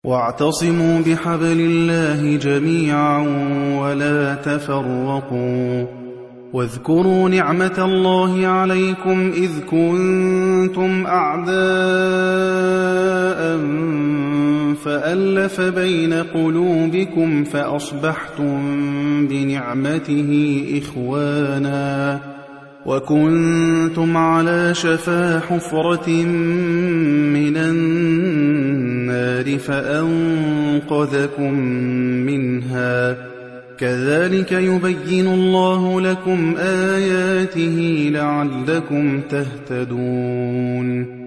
وَاعْتَصِمُوا بِحَبْلِ اللَّهِ جَمِيعًا وَلَا تَفَرَّقُوا وَاذْكُرُوا نِعْمَةَ اللَّهِ عَلَيْكُمْ إِذْ كُنتُمْ أَعْدَاءً فَأَلَّفَ بَيْنَ قُلُوبِكُمْ فَأَصْبَحْتُم بِنِعْمَتِهِ إِخْوَانًا وَكُنتُمْ عَلَىٰ شَفَا حُفْرَةٍ مِّنَ النَّارِ فَأَنقَذَكُم مِّنْهَا ۗ كَذَٰلِكَ يُبَيِّنُ اللَّهُ لَكُمْ آيَاتِهِ لَعَلَّكُمْ تَهْتَدُونَ